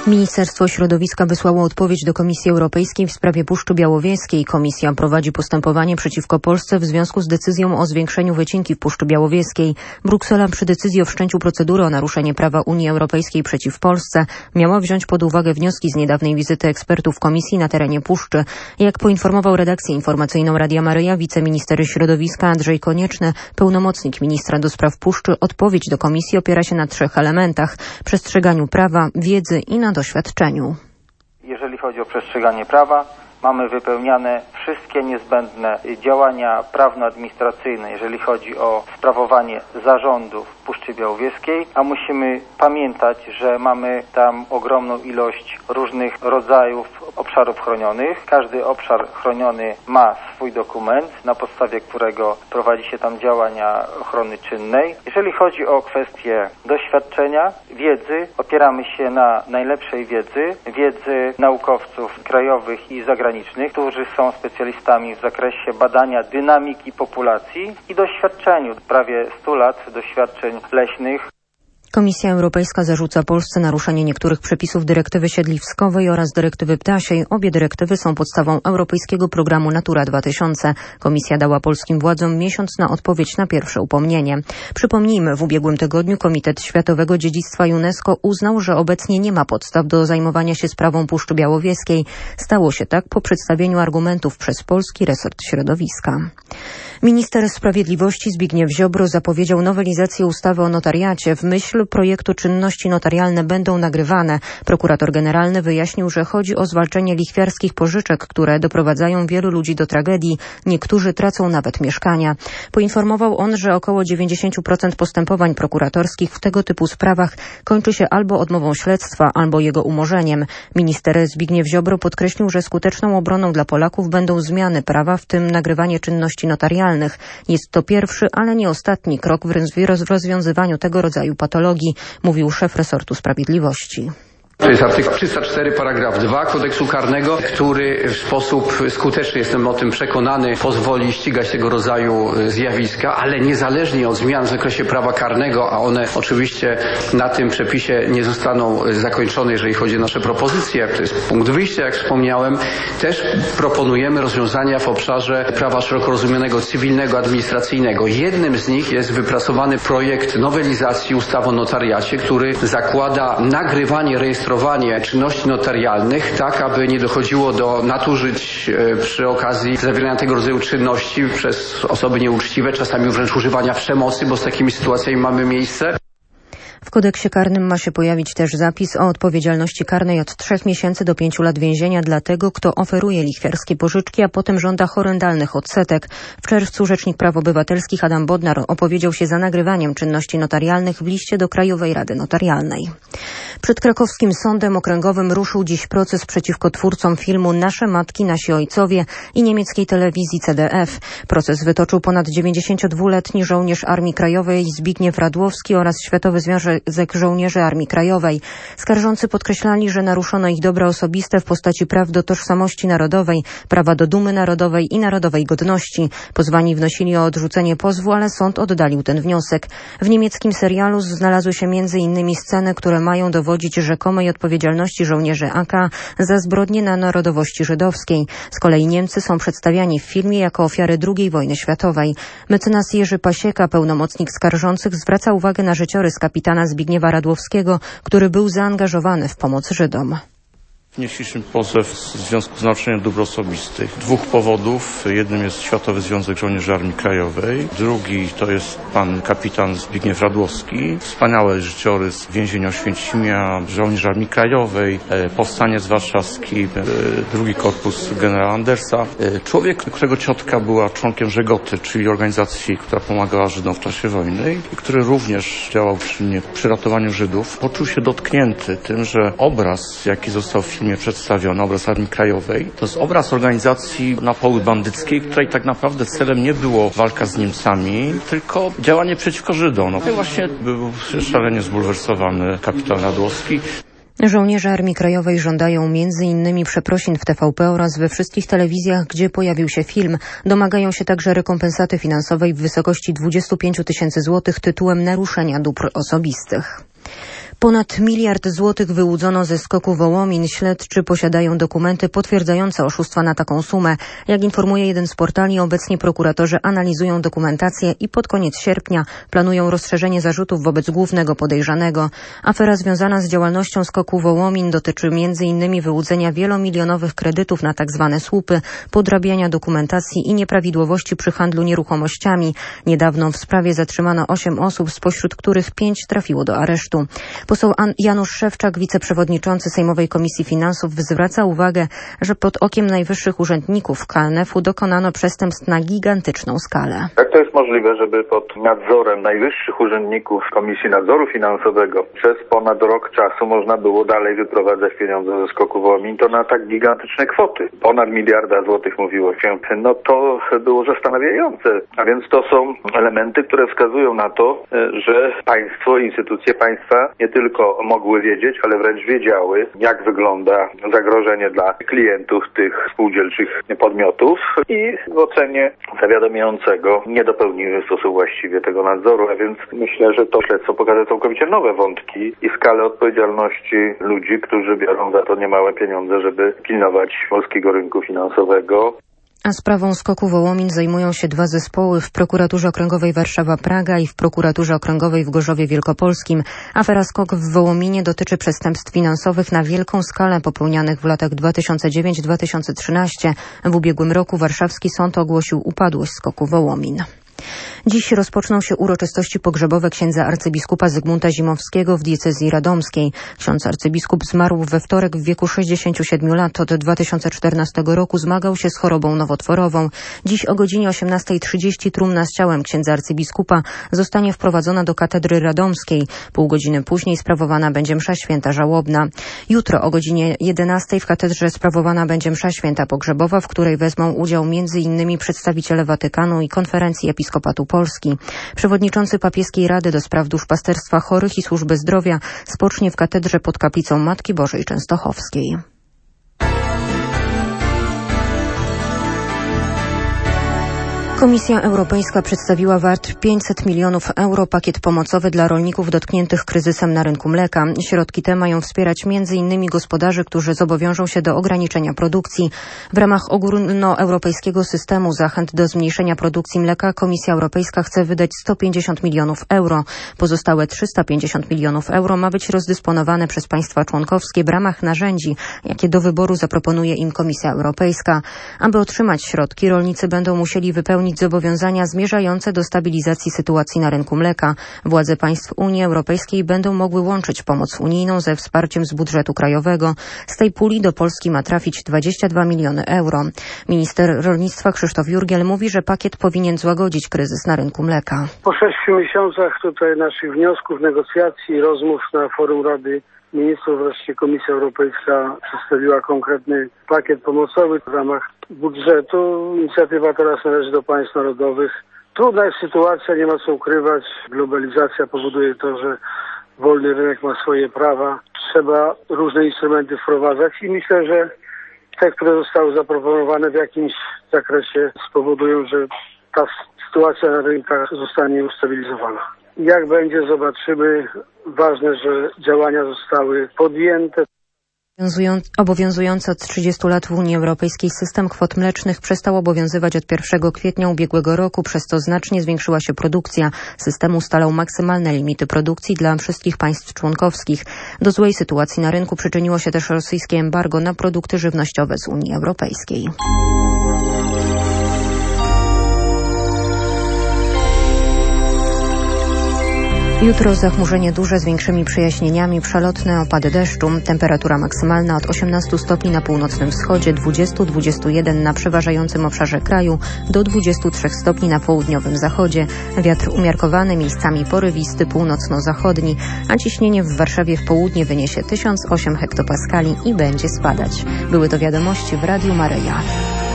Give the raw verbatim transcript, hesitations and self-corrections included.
Ministerstwo Środowiska wysłało odpowiedź do Komisji Europejskiej w sprawie Puszczy Białowieskiej. Komisja prowadzi postępowanie przeciwko Polsce w związku z decyzją o zwiększeniu wycinki w Puszczy Białowieskiej. Bruksela przy decyzji o wszczęciu procedury o naruszenie prawa Unii Europejskiej przeciw Polsce miała wziąć pod uwagę wnioski z niedawnej wizyty ekspertów Komisji na terenie Puszczy. Jak poinformował redakcję informacyjną Radia Maryja wiceminister środowiska Andrzej Konieczny, pełnomocnik ministra do spraw Puszczy, odpowiedź do Komisji opiera się na trzech elementach: przestrzeganiu prawa, wiedzy i na doświadczeniu. Jeżeli chodzi o przestrzeganie prawa, mamy wypełniane wszystkie niezbędne działania prawno-administracyjne, jeżeli chodzi o sprawowanie zarządu w Puszczy Białowieskiej, a musimy pamiętać, że mamy tam ogromną ilość różnych rodzajów obszarów chronionych. Każdy obszar chroniony ma swój dokument, na podstawie którego prowadzi się tam działania ochrony czynnej. Jeżeli chodzi o kwestie doświadczenia, wiedzy, opieramy się na najlepszej wiedzy, wiedzy naukowców krajowych i zagranicznych, którzy są specjalistami w zakresie badania dynamiki populacji i doświadczeniu, prawie stu lat doświadczeń leśnych. Komisja Europejska zarzuca Polsce naruszenie niektórych przepisów dyrektywy siedliskowej oraz dyrektywy ptasiej. Obie dyrektywy są podstawą europejskiego programu Natura dwa tysiące. Komisja dała polskim władzom miesiąc na odpowiedź na pierwsze upomnienie. Przypomnijmy, w ubiegłym tygodniu Komitet Światowego Dziedzictwa UNESCO uznał, że obecnie nie ma podstaw do zajmowania się sprawą Puszczy Białowieskiej. Stało się tak po przedstawieniu argumentów przez polski resort środowiska. Minister Sprawiedliwości Zbigniew Ziobro zapowiedział nowelizację ustawy o notariacie. W myśl projektu czynności notarialne będą nagrywane. Prokurator generalny wyjaśnił, że chodzi o zwalczenie lichwiarskich pożyczek, które doprowadzają wielu ludzi do tragedii. Niektórzy tracą nawet mieszkania. Poinformował on, że około dziewięćdziesiąt procent postępowań prokuratorskich w tego typu sprawach kończy się albo odmową śledztwa, albo jego umorzeniem. Minister Zbigniew Ziobro podkreślił, że skuteczną obroną dla Polaków będą zmiany prawa, w tym nagrywanie czynności notarialnych. Jest to pierwszy, ale nie ostatni krok w rozwiązywaniu tego rodzaju patologii, mówił szef resortu sprawiedliwości. To jest artykuł trzysta cztery paragraf dwa Kodeksu Karnego, który w sposób skuteczny, jestem o tym przekonany, pozwoli ścigać tego rodzaju zjawiska, ale niezależnie od zmian w zakresie prawa karnego, a one oczywiście na tym przepisie nie zostaną zakończone, jeżeli chodzi o nasze propozycje. To jest punkt wyjścia, jak wspomniałem. Też proponujemy rozwiązania w obszarze prawa szeroko rozumianego cywilnego, administracyjnego. Jednym z nich jest wypracowany projekt nowelizacji ustawy o notariacie, który zakłada nagrywanie rejestrowania czynności notarialnych, tak aby nie dochodziło do nadużyć przy okazji zawierania tego rodzaju czynności przez osoby nieuczciwe, czasami wręcz używania przemocy, bo z takimi sytuacjami mamy miejsce. W kodeksie karnym ma się pojawić też zapis o odpowiedzialności karnej od trzech miesięcy do pięciu lat więzienia dla tego, kto oferuje lichwiarskie pożyczki, a potem żąda horrendalnych odsetek. W czerwcu Rzecznik Praw Obywatelskich Adam Bodnar opowiedział się za nagrywaniem czynności notarialnych w liście do Krajowej Rady Notarialnej. Przed krakowskim sądem okręgowym ruszył dziś proces przeciwko twórcom filmu Nasze matki, nasi ojcowie i niemieckiej telewizji C D F. Proces wytoczył ponad dziewięćdziesięciodwuletni żołnierz Armii Krajowej Zbigniew Radłowski oraz Światowy Związek Żołnierzy Armii Krajowej. Skarżący podkreślali, że naruszono ich dobra osobiste w postaci praw do tożsamości narodowej, prawa do dumy narodowej i narodowej godności. Pozwani wnosili o odrzucenie pozwu, ale sąd oddalił ten wniosek. W niemieckim serialu znalazły się między innymi sceny, które mają dowodzić rzekomej odpowiedzialności żołnierzy A K za zbrodnie na narodowości żydowskiej. Z kolei Niemcy są przedstawiani w filmie jako ofiary drugiej wojny światowej. Mecenas Jerzy Pasieka, pełnomocnik skarżących, zwraca uwagę na życiorys kapitana Zbigniewa Radłowskiego, który był zaangażowany w pomoc Żydom. Wnieśliśmy pozew w związku z naruszeniem dóbr osobistych. Dwóch powodów. Jednym jest Światowy Związek Żołnierzy Armii Krajowej. Drugi to jest pan kapitan Zbigniew Radłowski. Wspaniały życiorys więzienia Oświęcimia, żołnierz Armii Krajowej, powstaniec warszawski, drugi korpus generała Andersa. Człowiek, którego ciotka była członkiem Żegoty, czyli organizacji, która pomagała Żydom w czasie wojny i który również działał czynnie przy ratowaniu Żydów, poczuł się dotknięty tym, że obraz, jaki został w filmie przedstawiony, obraz Armii Krajowej, to jest obraz organizacji na poły bandyckiej, której tak naprawdę celem nie było walka z Niemcami, tylko działanie przeciwko Żydom. No i właśnie był szalenie zbulwersowany kapitan Radłowski. Żołnierze Armii Krajowej żądają między innymi przeprosin w T V P oraz we wszystkich telewizjach, gdzie pojawił się film. Domagają się także rekompensaty finansowej w wysokości dwudziestu pięciu tysięcy złotych tytułem naruszenia dóbr osobistych. Ponad miliard złotych wyłudzono ze skoku Wołomin. Śledczy posiadają dokumenty potwierdzające oszustwa na taką sumę. Jak informuje jeden z portali, obecnie prokuratorzy analizują dokumentację i pod koniec sierpnia planują rozszerzenie zarzutów wobec głównego podejrzanego. Afera związana z działalnością skoku Wołomin dotyczy między innymi wyłudzenia wielomilionowych kredytów na tzw. słupy, podrabiania dokumentacji i nieprawidłowości przy handlu nieruchomościami. Niedawno w sprawie zatrzymano osiem osób, spośród których pięć trafiło do aresztu. Poseł Janusz Szewczak, wiceprzewodniczący Sejmowej Komisji Finansów, zwraca uwagę, że pod okiem najwyższych urzędników K N F u dokonano przestępstw na gigantyczną skalę. Jak to jest możliwe, żeby pod nadzorem najwyższych urzędników Komisji Nadzoru Finansowego przez ponad rok czasu można było dalej wyprowadzać pieniądze ze skoku Wołomin, to na tak gigantyczne kwoty? Ponad miliarda złotych mówiło się. No to było zastanawiające. A więc to są elementy, które wskazują na to, że państwo, instytucje państwa nie tylko mogły wiedzieć, ale wręcz wiedziały, jak wygląda zagrożenie dla klientów tych spółdzielczych podmiotów i w ocenie zawiadamiającego nie dopełniły w sposób właściwie tego nadzoru, a więc myślę, że to śledztwo pokaże całkowicie nowe wątki i skalę odpowiedzialności ludzi, którzy biorą za to niemałe pieniądze, żeby pilnować polskiego rynku finansowego. A sprawą skoku Wołomin zajmują się dwa zespoły w Prokuraturze Okręgowej Warszawa-Praga i w Prokuraturze Okręgowej w Gorzowie Wielkopolskim. Afera skok w Wołominie dotyczy przestępstw finansowych na wielką skalę popełnianych w latach dwa tysiące dziewiąty do dwa tysiące trzynastego. W ubiegłym roku warszawski sąd ogłosił upadłość skoku Wołomin. Dziś rozpoczną się uroczystości pogrzebowe księdza arcybiskupa Zygmunta Zimowskiego w diecezji radomskiej. Ksiądz arcybiskup zmarł we wtorek w wieku sześćdziesięciu siedmiu lat. Od dwa tysiące czternastego roku zmagał się z chorobą nowotworową. Dziś o godzinie osiemnastej trzydzieści trumna z ciałem księdza arcybiskupa zostanie wprowadzona do katedry radomskiej. Pół godziny później sprawowana będzie msza święta żałobna. Jutro o godzinie jedenastej w katedrze sprawowana będzie msza święta pogrzebowa, w której wezmą udział między innymi przedstawiciele Watykanu i Konferencji Episkopatu Polski. Przewodniczący Papieskiej Rady do Spraw Duszpasterstwa Chorych i Służby Zdrowia spocznie w katedrze pod kaplicą Matki Bożej Częstochowskiej. Komisja Europejska przedstawiła wart pięćset milionów euro pakiet pomocowy dla rolników dotkniętych kryzysem na rynku mleka. Środki te mają wspierać między innymi gospodarzy, którzy zobowiążą się do ograniczenia produkcji. W ramach ogólnoeuropejskiego systemu zachęt do zmniejszenia produkcji mleka Komisja Europejska chce wydać sto pięćdziesiąt milionów euro. Pozostałe trzysta pięćdziesiąt milionów euro ma być rozdysponowane przez państwa członkowskie w ramach narzędzi, jakie do wyboru zaproponuje im Komisja Europejska. Aby otrzymać środki, rolnicy będą musieli wypełnić zobowiązania zmierzające do stabilizacji sytuacji na rynku mleka. Władze państw Unii Europejskiej będą mogły łączyć pomoc unijną ze wsparciem z budżetu krajowego. Z tej puli do Polski ma trafić dwadzieścia dwa miliony euro. Minister rolnictwa Krzysztof Jurgiel mówi, że pakiet powinien złagodzić kryzys na rynku mleka. Po sześciu miesiącach tutaj naszych wniosków, negocjacji, rozmów na forum Rady Ministrów, wreszcie Komisja Europejska przedstawiła konkretny pakiet pomocowy w ramach budżetu. Inicjatywa teraz należy do państw narodowych. Trudna jest sytuacja, nie ma co ukrywać. Globalizacja powoduje to, że wolny rynek ma swoje prawa. Trzeba różne instrumenty wprowadzać i myślę, że te, które zostały zaproponowane w jakimś zakresie spowodują, że ta sytuacja na rynkach zostanie ustabilizowana. Jak będzie, zobaczymy. Ważne, że działania zostały podjęte. Obowiązujący od trzydziestu lat w Unii Europejskiej system kwot mlecznych przestał obowiązywać od pierwszego kwietnia ubiegłego roku, przez co znacznie zwiększyła się produkcja. System ustalał maksymalne limity produkcji dla wszystkich państw członkowskich. Do złej sytuacji na rynku przyczyniło się też rosyjskie embargo na produkty żywnościowe z Unii Europejskiej. Jutro zachmurzenie duże z większymi przejaśnieniami, przelotne opady deszczu. Temperatura maksymalna od osiemnastu stopni na północnym wschodzie, dwudziestu do dwudziestu jeden na przeważającym obszarze kraju, do dwudziestu trzech stopni na południowym zachodzie. Wiatr umiarkowany, miejscami porywisty, północno-zachodni, a ciśnienie w Warszawie w południe wyniesie tysiąc osiem hektopaskali i będzie spadać. Były to wiadomości w Radiu Maryja.